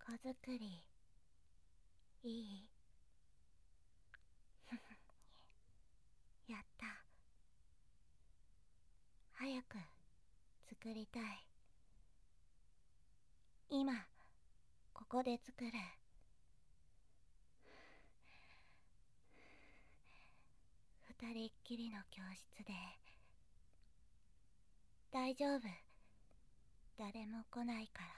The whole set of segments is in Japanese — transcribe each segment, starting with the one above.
子作りいい？やった。早く作りたい。今ここで作る。二人っきりの教室で。大丈夫、誰も来ないから。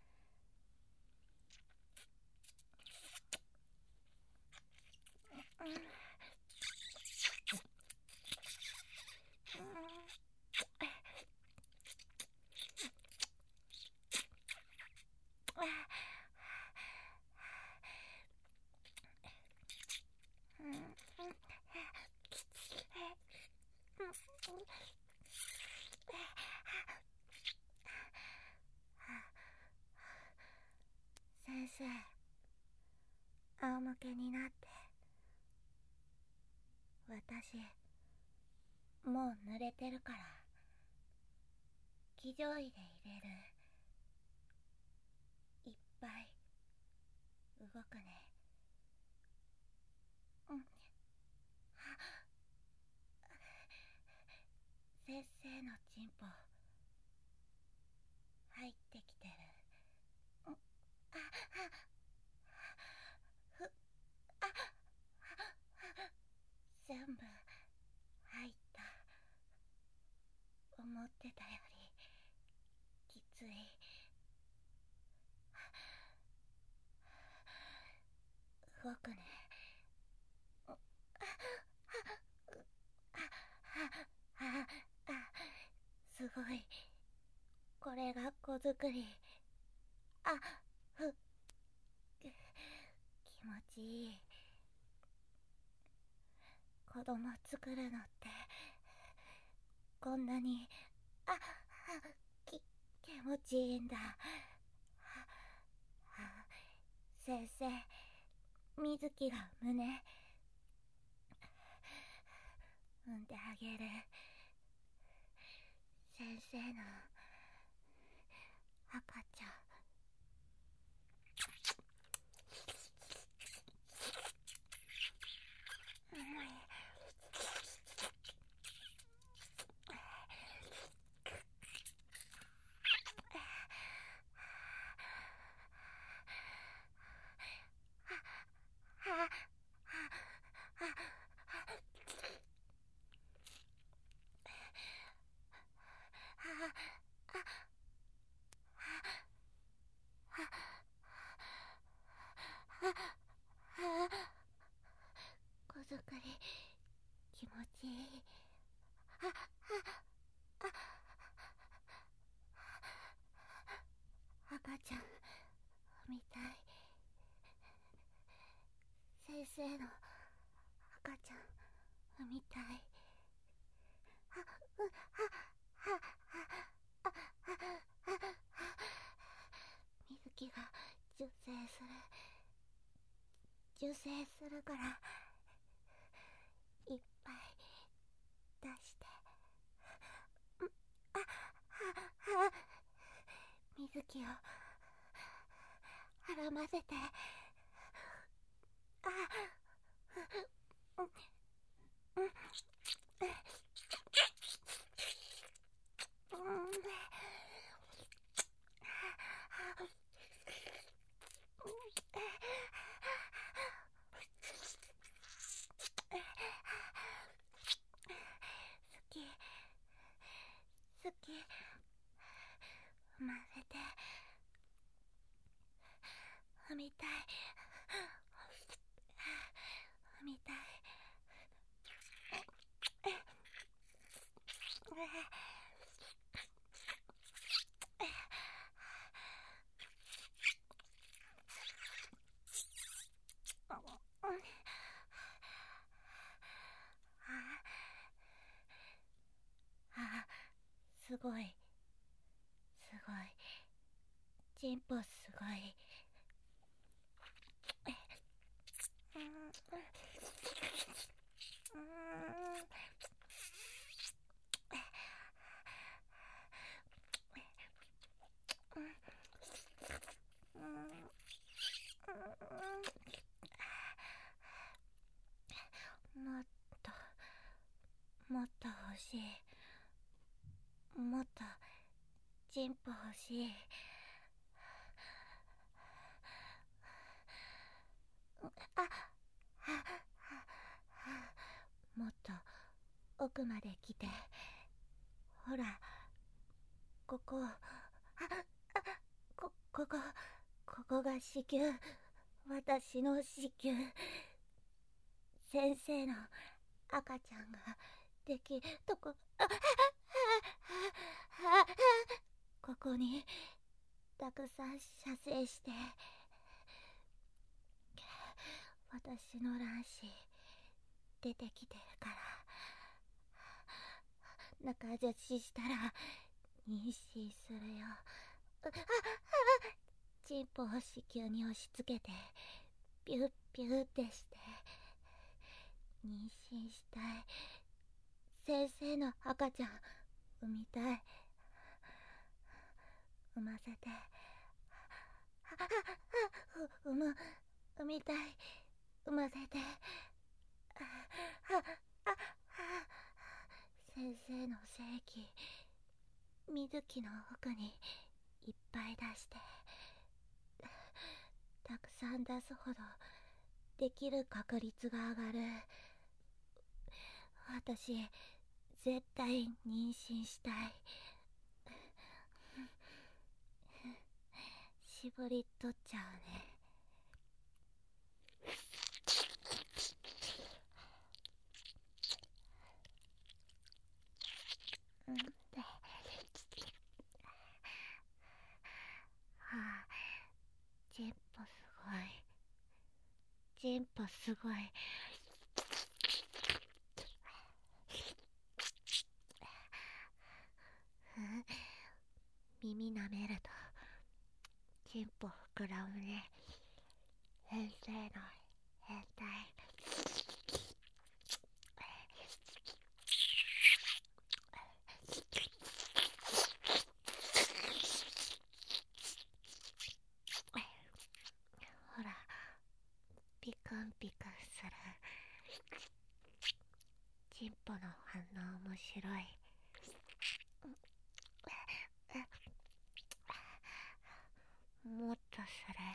先生、仰向けになって。私もう濡れてるから。騎乗位で入れる。いっぱい動くね。先生のチンポ入ってきてる。全部入った。思ってたよりきつい。動くね。すごい。これが子作り。気持ちいい。子供作るのってこんなに気持ちいいんだ。先生、水木が胸産んであげる。先生の赤ちゃん。子作り気持ちいい。赤ちゃんみたい。先生の赤ちゃんみたい。水木が受精するからいっぱい出して。水木を絡ませて。好き産ませて。産みたい産みたい。すごいすごい。チンポすごい。 もっと欲しい。もっとチンポ欲しい。もっと奥まで来て。ほら、ここが子宮。私の子宮。先生の赤ちゃんができるとこ。ここにたくさん射精して、私の卵子出てきてるから、中出ししたら妊娠するよ。チンポを子宮に押し付けてピュッピュッってして妊娠したい。先生の赤ちゃん産みたい。産ませて。産みたい。産ませて。先生の精液水木の奥にいっぱい出して、たくさん出すほどできる確率が上がる。私絶対妊娠したい。絞り取っちゃうね。チンポすごい。チンポすごい。耳舐めるとチンポ膨らむね。先生の変態。ほら、ピクンピクンする。チンポの反応面白い。もっとする。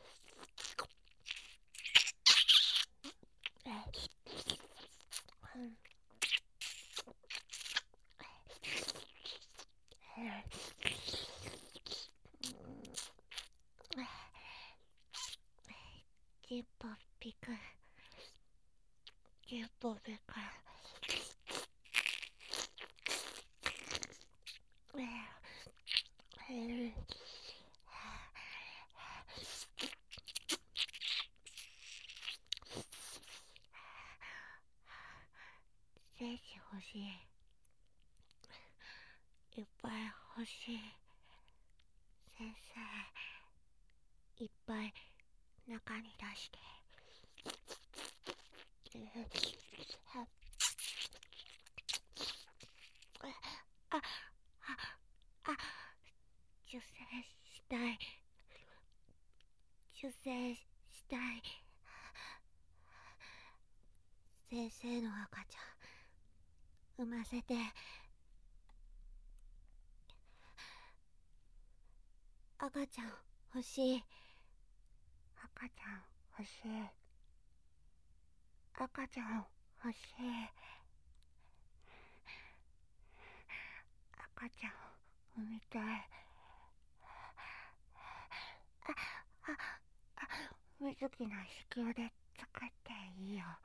チンポピク。チンポピク。精子欲しい。いっぱい欲しい。先生、いっぱい中に出して。受精したい。受精したい。先生の赤ちゃん産ませて。赤ちゃん欲しい。赤ちゃん欲しい。赤ちゃん欲しい。赤ちゃん産みたい。水木の子宮で作っていいよ。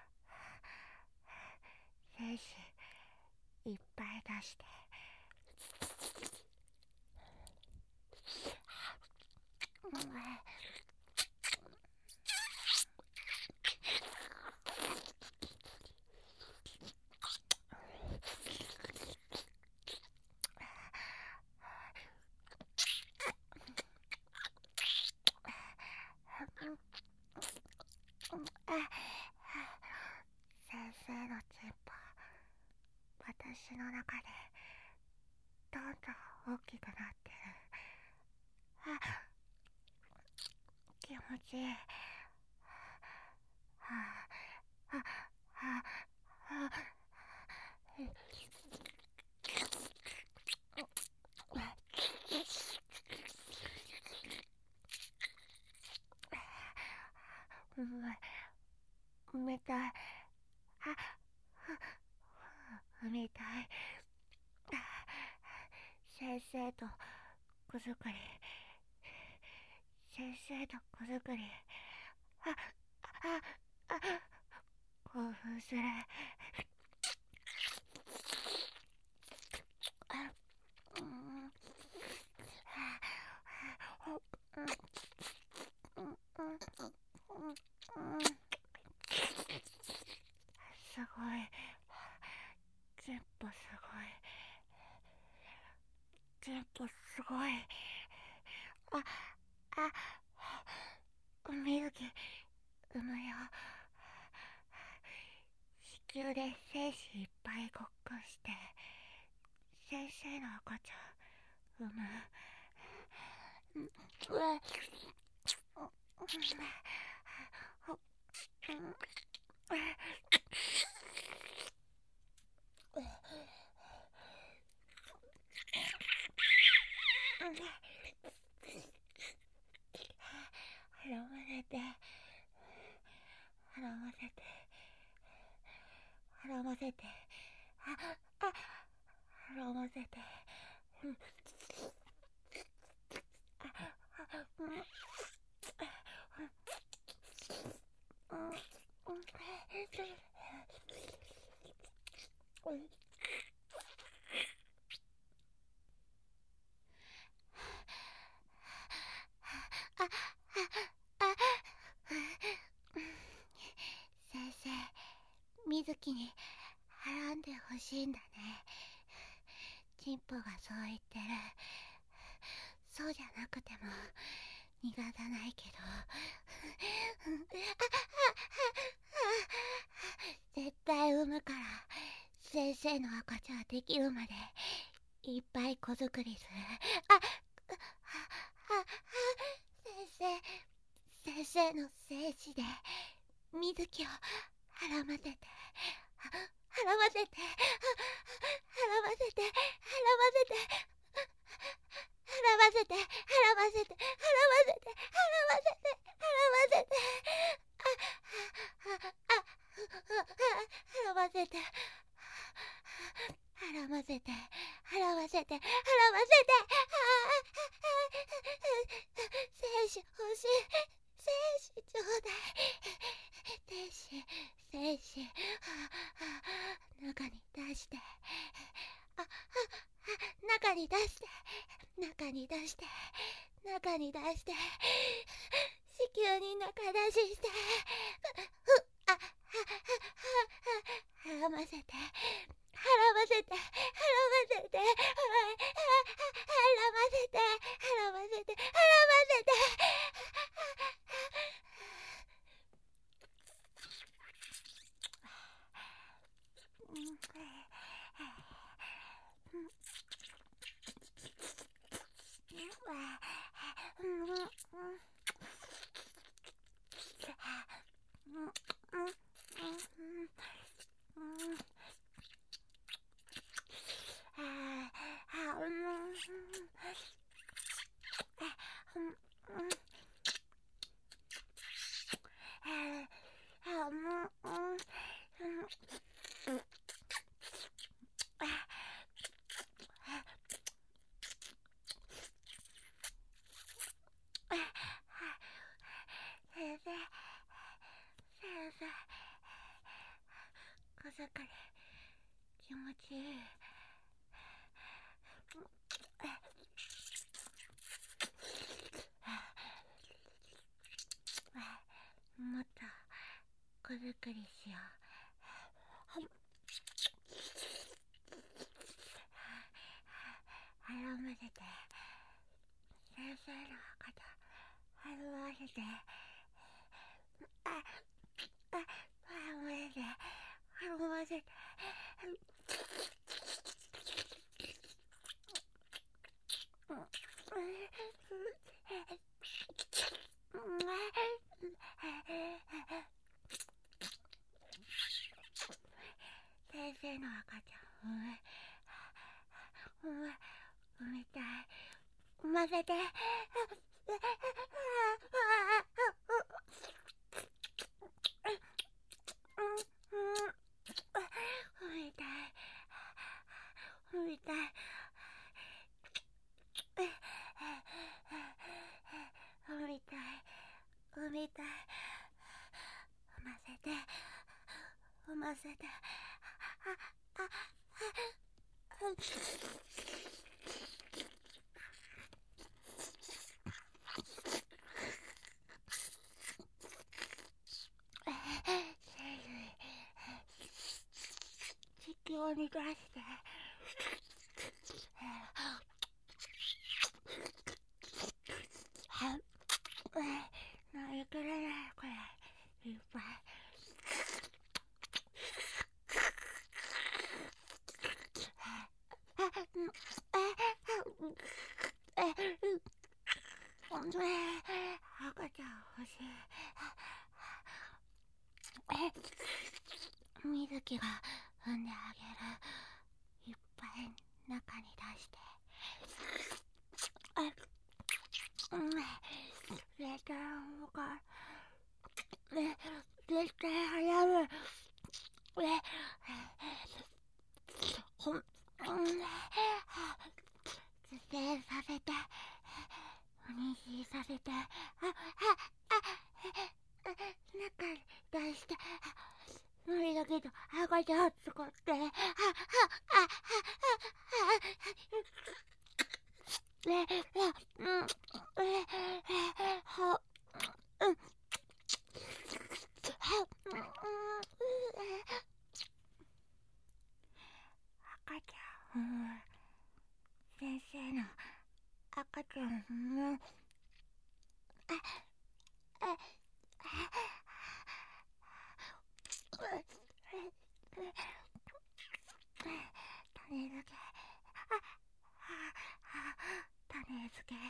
精子いっぱい出して。先生のチンポ、私の中でどんどん大きくなってる。気持ちいい。 産みたい。産みたい。先生と子作り。先生と子作り。興奮する。すごい。全部すごい。全部すごい。海月産むよ。子宮で精子いっぱいごっくんして先生の赤ちゃん産む。払わせて払わせて払わせて払わせて先生、水木に払んでほしいんだね。チンポがそう言ってる。そうじゃなくても逃がさないけど絶対産むから。先生の赤ちゃんできるまでいっぱい子作りする。先生の精子で水木を払わせて払わせて払わせて払わせて払わせて払わせて払わせて払わせて払わせて払わせて払わせて払わせて払わせて精子欲しい。精子ちょうだい。精子中に出して中に出して中に出して中に出して子宮に中出しして払わせて払わせて払わせて払わせて払わせて払わせて小盛り気持ちいい。もっと小作りしよう。払わせて先生の赤ちゃん払わせて払わせて先生の赤ちゃん産みたい。産ませてさせて。地球に出して。乗り切れないくらいいっぱい。赤ちゃん欲しい。水木が産んであげる。いっぱい中に出して。絶対産むから。絶対早め。受精させて。妊娠させて。中に出して。無理だけど赤ちゃん使って。赤ちゃん、先生の赤ちゃん、種付け、種付け、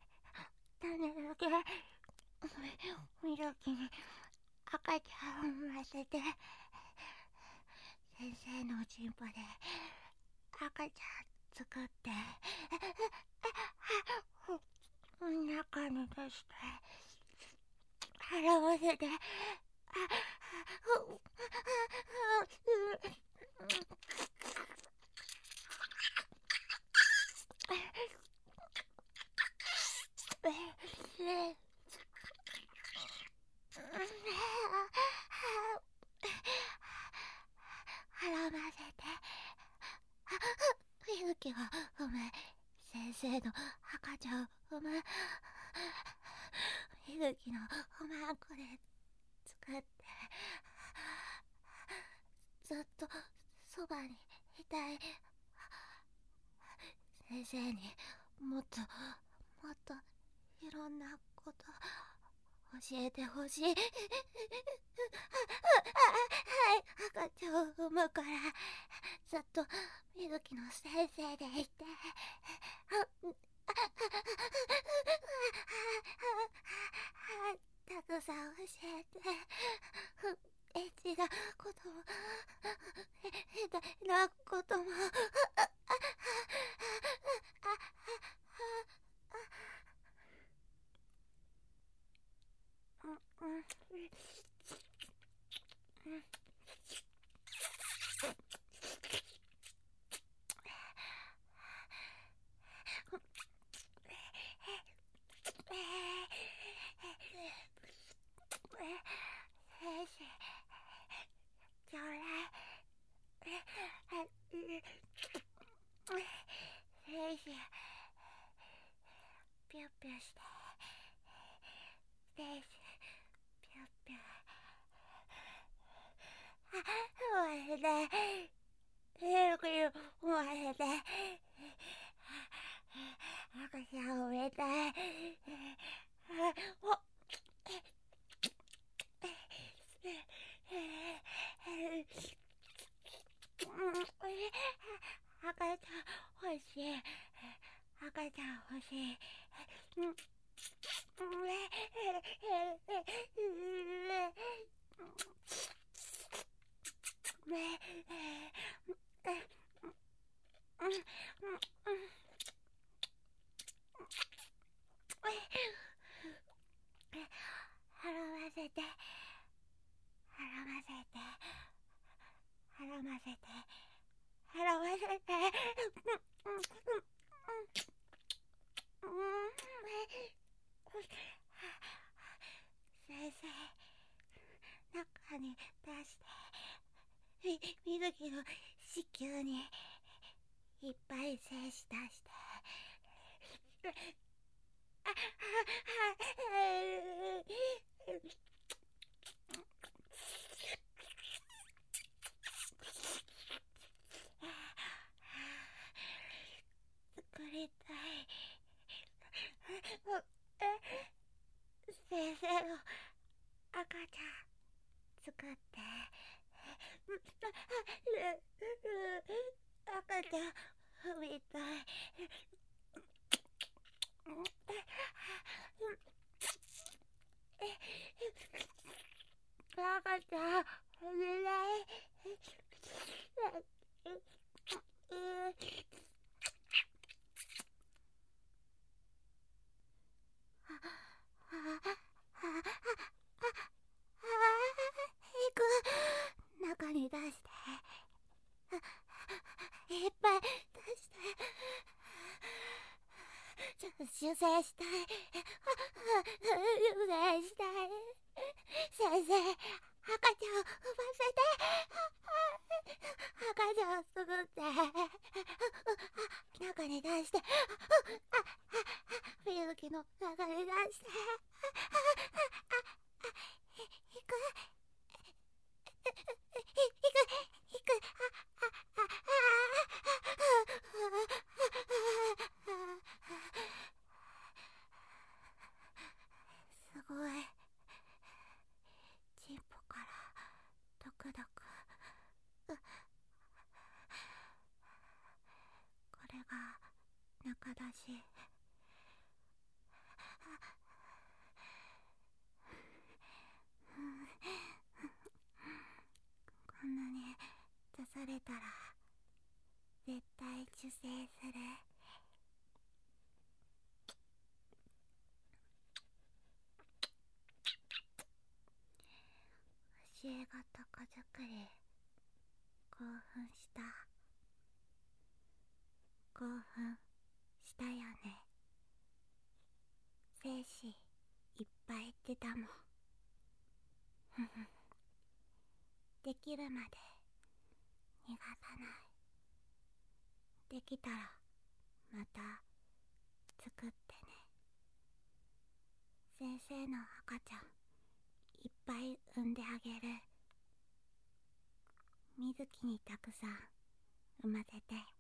ミルキに赤ちゃんを産ませて、先生のチンポで赤ちゃん作って、中に出して、払わせて、払わせて、みゆきが産む、先生の赤ちゃんを産む、みゆきのおまんこで作って、ずっとそばにいたい。先生にもっといろんなこと教えてほしい。はい、赤ちゃんを産むからずっとみずきの先生でいて。たくさん教えて。エッチなことも下手なことも。ちょうだい。ピュッピュして。ピュッピュ。生まれて。生まれて。赤ちゃんを産みたい。赤ちゃん欲しい。赤ちゃん欲しい。 いっぱい精子出して、作りたい。先生の赤ちゃん作って、赤ちゃん産みたい。赤ちゃん産めない。中に出して、いっぱい出して、修正したい。修正したい。先生、赤ちゃんを産ませて。赤ちゃんを作って、中に出して、みゆきの中に出して、行く、すごい。チンポからドクドク。これが中だし。こんなに出されたら絶対受精する。教え子と子作り、興奮した。興奮したよね。精子いっぱい出たもん。できるまで逃がさない。できたらまた作ってね。先生の赤ちゃんいっぱい産んであげる。みずきにたくさん産ませて。